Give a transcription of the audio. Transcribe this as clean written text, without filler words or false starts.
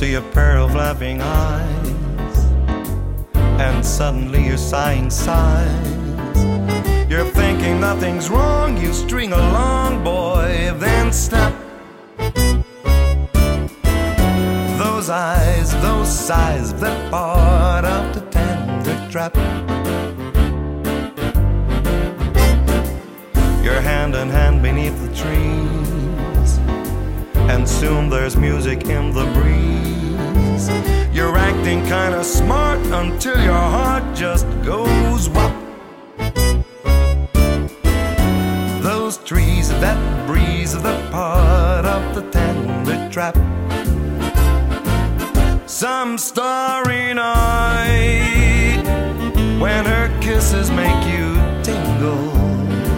see a pair of laughing eyes, and suddenly you're sighing sighs. You're thinking nothing's wrong, you string along, boy, then snap. Those eyes, those sighs, they're part of the tender trap. You're hand in hand beneath the trees, and soon there's music in the breeze. You're acting kinda smart until your heart just goes whop. Those trees, that breeze, they're part of the tender trap. Some starry night, when her kisses make you tingle,